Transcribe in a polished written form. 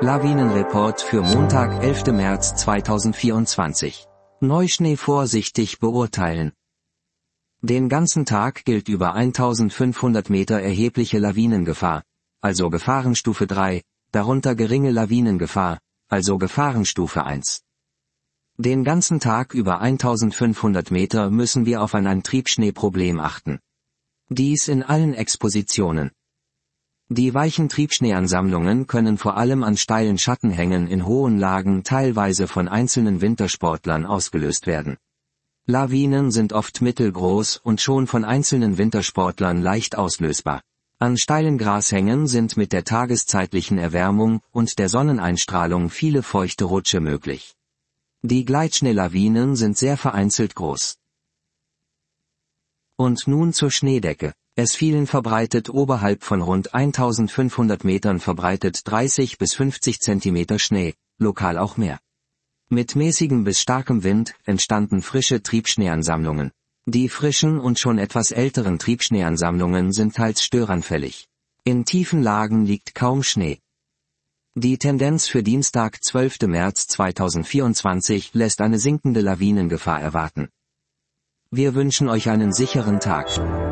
Lawinenreport für Montag, 11. März 2024. Neuschnee vorsichtig beurteilen. Den ganzen Tag gilt über 1500 Meter erhebliche Lawinengefahr, also Gefahrenstufe 3, darunter geringe Lawinengefahr, also Gefahrenstufe 1. Den ganzen Tag über 1500 Meter müssen wir auf ein Triebschneeproblem achten. Dies in allen Expositionen. Die weichen Triebschneeansammlungen können vor allem an steilen Schattenhängen in hohen Lagen teilweise von einzelnen Wintersportlern ausgelöst werden. Lawinen sind oft mittelgroß und schon von einzelnen Wintersportlern leicht auslösbar. An steilen Grashängen sind mit der tageszeitlichen Erwärmung und der Sonneneinstrahlung viele feuchte Rutsche möglich. Die Gleitschneelawinen sind sehr vereinzelt groß. Und nun zur Schneedecke. Es fielen verbreitet oberhalb von rund 1500 Metern verbreitet 30 bis 50 Zentimeter Schnee, lokal auch mehr. Mit mäßigem bis starkem Wind entstanden frische Triebschneeansammlungen. Die frischen und schon etwas älteren Triebschneeansammlungen sind teils störanfällig. In tiefen Lagen liegt kaum Schnee. Die Tendenz für Dienstag, 12. März 2024 lässt eine sinkende Lawinengefahr erwarten. Wir wünschen euch einen sicheren Tag.